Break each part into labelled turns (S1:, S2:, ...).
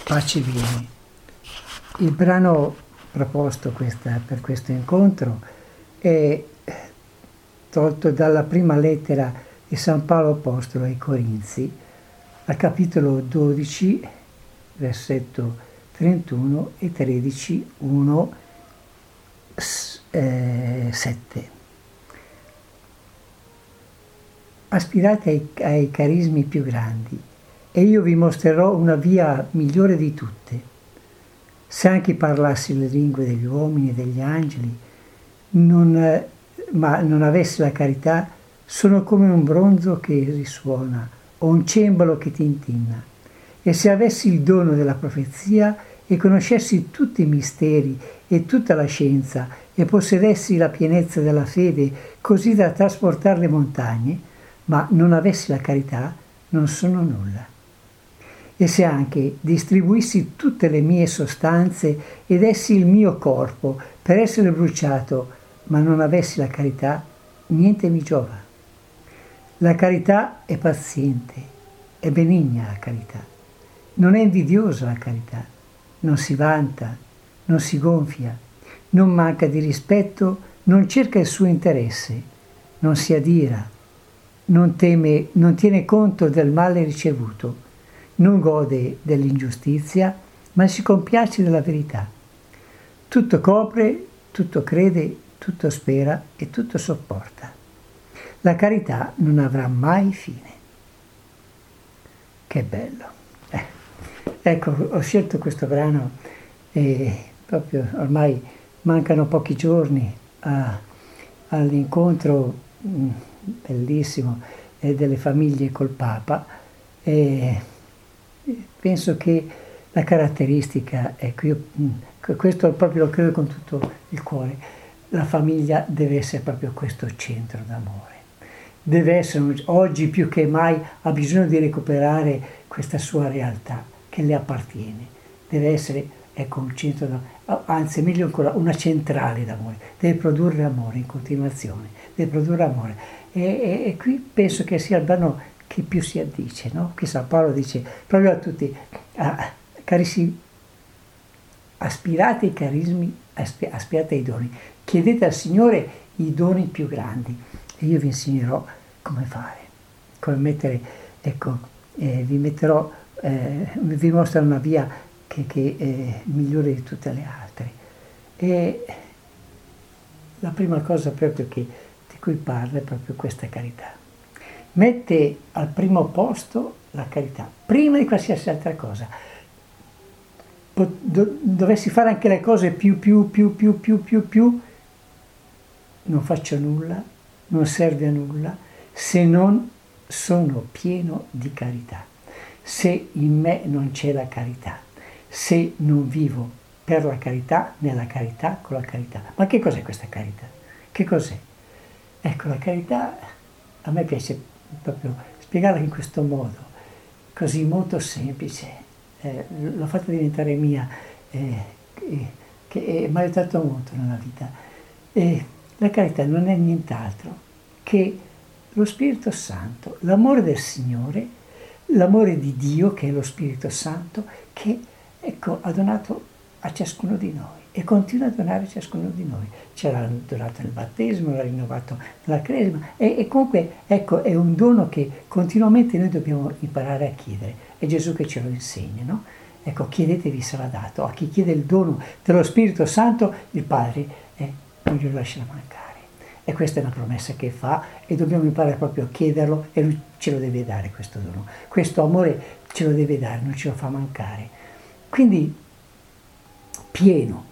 S1: Pace viene. Il brano proposto per questo incontro è tolto dalla prima lettera di San Paolo Apostolo ai Corinzi, al capitolo 12, versetto 31 e 13, 1, 7. Aspirate ai carismi più grandi e io vi mostrerò una via migliore di tutte. Se anche parlassi le lingue degli uomini e degli angeli, ma non avessi la carità, sono come un bronzo che risuona o un cembalo che tintinna. E se avessi il dono della profezia e conoscessi tutti i misteri e tutta la scienza e possedessi la pienezza della fede così da trasportare le montagne, ma non avessi la carità, non sono nulla. E se anche distribuissi tutte le mie sostanze ed essi il mio corpo per essere bruciato, ma non avessi la carità, niente mi giova. La carità è paziente, è benigna la carità, non è invidiosa la carità, non si vanta, non si gonfia, non manca di rispetto, non cerca il suo interesse, non si adira, non teme, non tiene conto del male ricevuto, non gode dell'ingiustizia, ma si compiace della verità. Tutto copre, tutto crede, tutto spera e tutto sopporta. La carità non avrà mai fine. Che bello. Ecco, ho scelto questo brano e proprio ormai mancano pochi giorni all'incontro bellissimo delle famiglie col Papa e penso che la caratteristica, ecco, io questo proprio lo credo con tutto il cuore, la famiglia deve essere proprio questo centro d'amore. Deve essere, oggi più che mai, ha bisogno di recuperare questa sua realtà che le appartiene. Deve essere, ecco, un centro d'amore, anzi, meglio ancora, una centrale d'amore. Deve produrre amore in continuazione, deve produrre amore. E qui penso che sia il brano che più si addice, no? Che San Paolo dice proprio a tutti, carissimi, aspirate ai carismi, aspirate ai doni, chiedete al Signore i doni più grandi e io vi insegnerò come fare, come mettere, ecco, vi metterò, vi mostrerò una via che è migliore di tutte le altre. E la prima cosa proprio di cui parla è proprio questa carità. Mette al primo posto la carità, prima di qualsiasi altra cosa. Dovessi fare anche le cose più, non faccio nulla, non serve a nulla, se non sono pieno di carità. Se in me non c'è la carità, se non vivo per la carità, nella carità, con la carità. Ma che cos'è questa carità? Che cos'è? Ecco, la carità, a me piace proprio spiegarla in questo modo, così molto semplice. L'ho fatta diventare mia, che mi ha aiutato molto nella vita. La carità non è nient'altro che lo Spirito Santo, l'amore del Signore, l'amore di Dio, che è lo Spirito Santo, che, ecco, ha donato a ciascuno di noi e continua a donare a ciascuno di noi. Ce l'ha donato nel battesimo, l'ha rinnovato nella cresima e comunque, ecco, è un dono che continuamente noi dobbiamo imparare a chiedere. È Gesù che ce lo insegna, no? Ecco, chiedetevi sarà dato. A chi chiede il dono dello Spirito Santo, il Padre non glielo lascerà mancare. E questa è una promessa che fa e dobbiamo imparare proprio a chiederlo e Lui ce lo deve dare questo dono. Questo amore ce lo deve dare, non ce lo fa mancare. Quindi pieni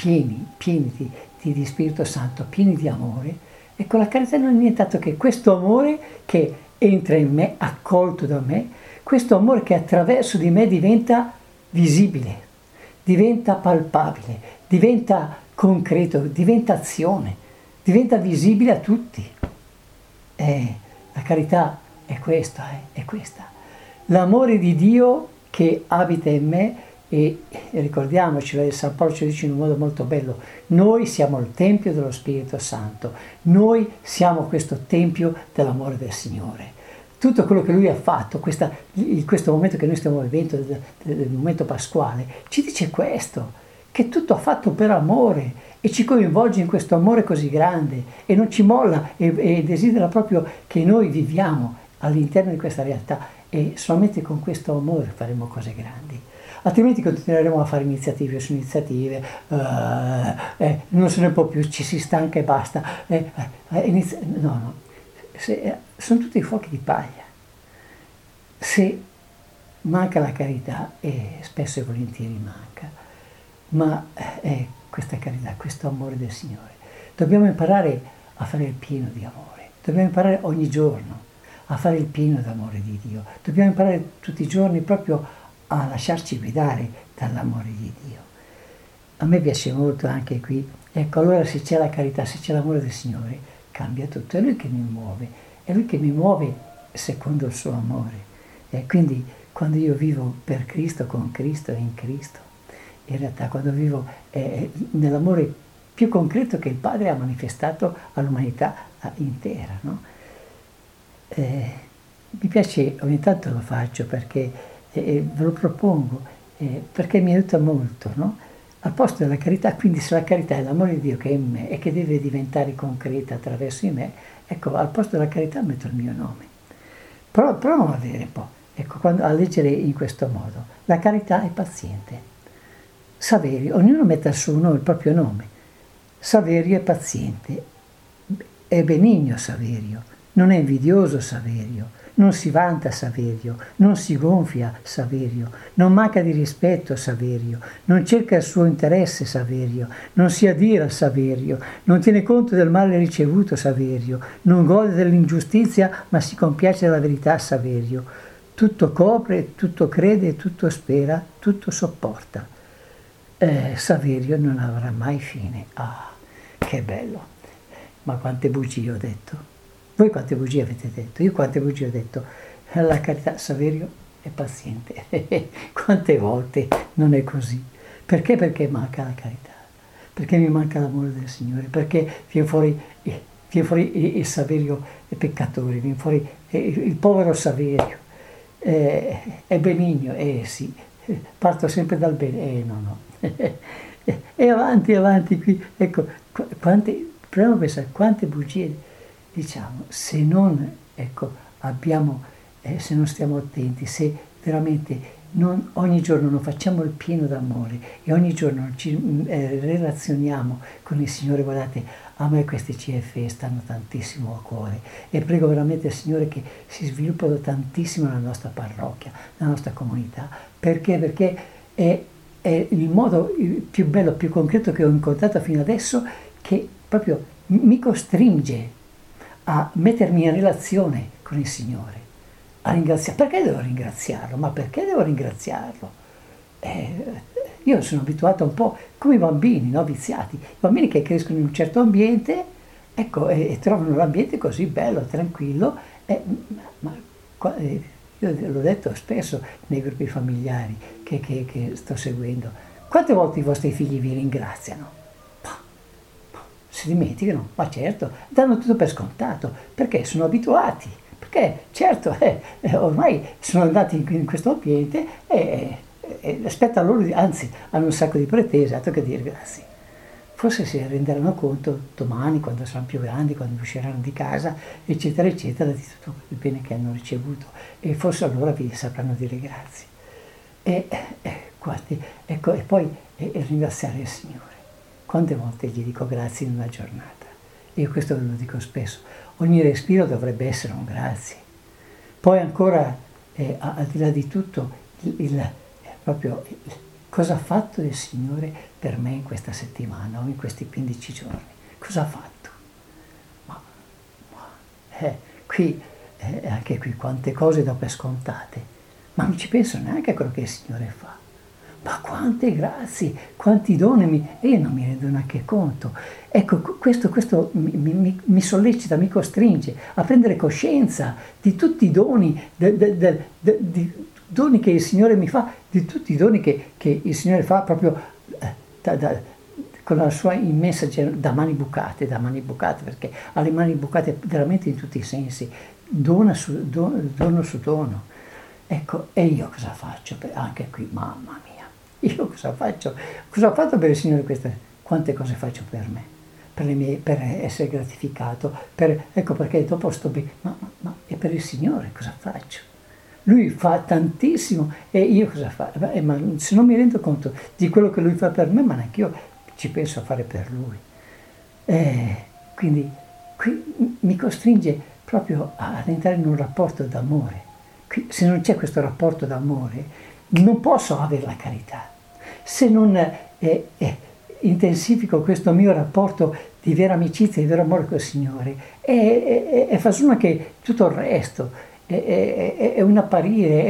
S1: di Spirito Santo, pieni di amore. Ecco, la carità non è nient'altro che questo amore che entra in me, accolto da me, questo amore che attraverso di me diventa visibile, diventa palpabile, diventa concreto, diventa azione, diventa visibile a tutti. La carità è questa, è questa. L'amore di Dio che abita in me e ricordiamocelo, San Paolo ci dice in un modo molto bello, noi siamo il Tempio dello Spirito Santo, noi siamo questo Tempio dell'amore del Signore. tutto quello che lui ha fatto, in questo momento che noi stiamo vivendo, del momento pasquale, ci dice questo, che tutto ha fatto per amore e ci coinvolge in questo amore così grande e non ci molla e desidera proprio che noi viviamo all'interno di questa realtà e solamente con questo amore faremo cose grandi. Altrimenti continueremo a fare iniziative su iniziative, non se ne può più, ci si stanca e basta. No, sono tutti fuochi di paglia. Se manca la carità, e spesso e volentieri manca, ma è questa carità, questo amore del Signore. Dobbiamo imparare a fare il pieno di amore, dobbiamo imparare ogni giorno a fare il pieno d'amore di Dio, dobbiamo imparare tutti i giorni proprio a lasciarci guidare dall'amore di Dio. A me piace molto anche qui, ecco, allora se c'è la carità, se c'è l'amore del Signore, cambia tutto, è Lui che mi muove, è Lui che mi muove secondo il suo amore. E quindi quando io vivo per Cristo, con Cristo e in Cristo, in realtà quando vivo nell'amore più concreto che il Padre ha manifestato all'umanità intera, no? Mi piace, ogni tanto lo faccio perché ve lo propongo, perché mi aiuta molto, no? Al posto della carità, quindi se la carità è l'amore di Dio che è in me e che deve diventare concreta attraverso di me, ecco, al posto della carità metto il mio nome. Proviamo a vedere un po', ecco, a leggere in questo modo. La carità è paziente. Saverio, ognuno mette al suo nome il proprio nome. Saverio è paziente, è benigno Saverio, non è invidioso Saverio, non si vanta Saverio, non si gonfia Saverio, non manca di rispetto Saverio, non cerca il suo interesse Saverio, non si adira Saverio, non tiene conto del male ricevuto Saverio, non gode dell'ingiustizia ma si compiace della verità Saverio, tutto copre, tutto crede, tutto spera, tutto sopporta. Saverio non avrà mai fine. Ah, che bello! Ma quante bugie ho detto! Voi quante bugie avete detto? Io quante bugie ho detto? La carità, Saverio è paziente. Quante volte non è così? Perché? Perché manca la carità. Perché mi manca l'amore del Signore. Perché viene fuori il Saverio peccatore, viene fuori il povero Saverio. È benigno, sì. Parto sempre dal bene, no. E avanti qui. Ecco, proviamo a pensare quante bugie diciamo, se non se non stiamo attenti, se veramente ogni giorno non facciamo il pieno d'amore e ogni giorno ci relazioniamo con il Signore, guardate, a me questi CFE stanno tantissimo a cuore e prego veramente il Signore che si sviluppino tantissimo nella nostra parrocchia, nella nostra comunità. Perché? Perché è il modo più bello, più concreto che ho incontrato fino adesso, che proprio mi costringe a mettermi in relazione con il Signore, a ringraziare. Perché devo ringraziarlo? Ma perché devo ringraziarlo? Io sono abituato un po' come i bambini, no? Viziati. I bambini che crescono in un certo ambiente, ecco, e trovano l'ambiente così bello, tranquillo. Io l'ho detto spesso nei gruppi familiari che sto seguendo. Quante volte i vostri figli vi ringraziano? Si dimenticano, ma certo, danno tutto per scontato, perché sono abituati, perché certo, ormai sono andati in questo ambiente e aspetta loro, anzi, hanno un sacco di pretese, altro che dire grazie. Forse si renderanno conto domani, quando saranno più grandi, quando usciranno di casa, eccetera, eccetera, di tutto il bene che hanno ricevuto e forse allora vi sapranno dire grazie. E poi ringraziare il Signore. Quante volte gli dico grazie in una giornata? Io questo ve lo dico spesso. Ogni respiro dovrebbe essere un grazie. Poi ancora, al di là di tutto, cosa ha fatto il Signore per me in questa settimana o in questi 15 giorni? Cosa ha fatto? Anche qui quante cose do per scontate, ma non ci penso neanche a quello che il Signore fa. Ma quante grazie, quanti doni, e io non mi rendo neanche conto. Ecco, questo mi sollecita, mi costringe a prendere coscienza di tutti i doni, di doni che il Signore mi fa, di tutti i doni che il Signore fa proprio con la sua immensa da mani bucate, perché ha le mani bucate veramente in tutti i sensi, dono su dono. Ecco, e io cosa faccio? Anche qui, mamma mia, io cosa faccio? Cosa ho fatto per il Signore quante cose faccio per me, per essere gratificato, ecco perché dopo sto bene, ma e per il Signore cosa faccio? Lui fa tantissimo e io cosa faccio? Ma se non mi rendo conto di quello che Lui fa per me, ma neanche io ci penso a fare per Lui. Quindi qui mi costringe proprio ad entrare in un rapporto d'amore. Se non c'è questo rapporto d'amore, non posso avere la carità. Se non intensifico questo mio rapporto di vera amicizia, di vero amore col Signore, fa solo che tutto il resto è un apparire,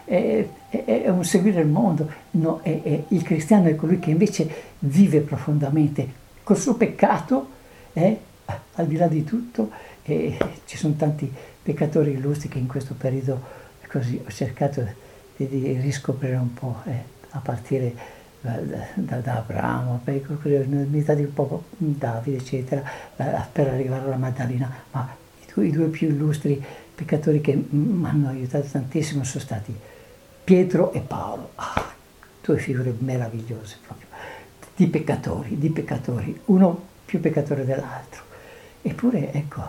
S1: è un seguire il mondo. No, il cristiano è colui che invece vive profondamente col suo peccato, al di là di tutto. Ci sono tanti peccatori illustri che in questo periodo così ho cercato di riscoprire un po', a partire da Abramo, nell'età di un po' Davide, eccetera, per arrivare alla Maddalena, ma i due più illustri peccatori che mi hanno aiutato tantissimo sono stati Pietro e Paolo. Due figure meravigliose proprio, di peccatori, uno più peccatore dell'altro. Eppure, ecco,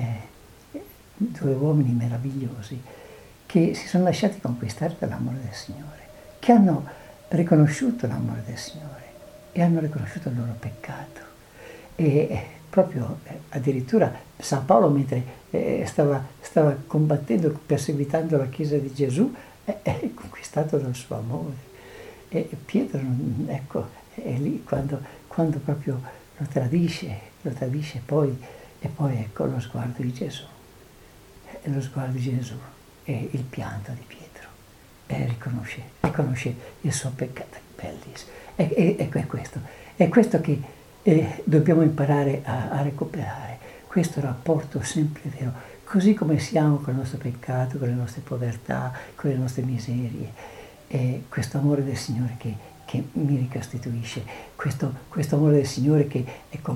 S1: due uomini meravigliosi che si sono lasciati conquistare dall'amore del Signore, che hanno riconosciuto l'amore del Signore e hanno riconosciuto il loro peccato. E proprio addirittura San Paolo, mentre stava combattendo, perseguitando la Chiesa di Gesù, è conquistato dal suo amore. E Pietro, ecco, è lì quando proprio lo tradisce poi, e poi ecco lo sguardo di Gesù. Lo sguardo di Gesù e il pianto di Pietro, e riconosce il suo peccato. Bellissimo. È questo che dobbiamo imparare a recuperare, questo rapporto sempre vero, così come siamo con il nostro peccato, con le nostre povertà, con le nostre miserie, e questo amore del Signore che mi ricostituisce, questo amore del Signore che ecco,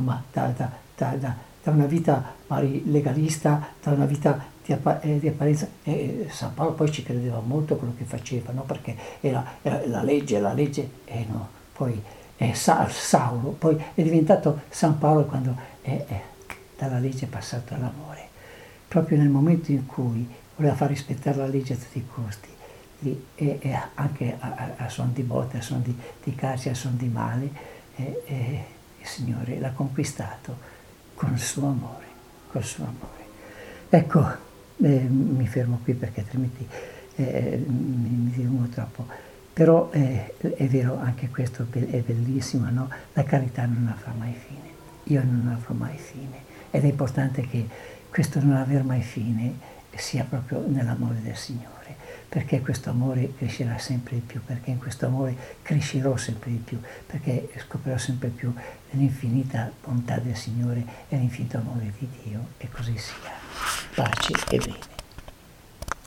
S1: da una vita legalista, da una vita di apparenza, San Paolo poi ci credeva molto a quello che faceva, no? Perché era la legge, no? Poi Saulo, poi è diventato San Paolo quando dalla legge è passato all'amore, proprio nel momento in cui voleva far rispettare la legge a tutti i costi, lì, e anche a suon di botte, a suon di carcere, a suon di male, il Signore l'ha conquistato col suo amore. Ecco, mi fermo qui perché altrimenti mi dilungo troppo, però è vero, anche questo è bellissimo, no? La carità non avrà mai fine, io non avrò mai fine, ed è importante che questo non aver mai fine sia proprio nell'amore del Signore, perché questo amore crescerà sempre di più, perché in questo amore crescerò sempre di più, perché scoprirò sempre più l'infinita bontà del Signore e l'infinito amore di Dio, e così sia. Pace e bene.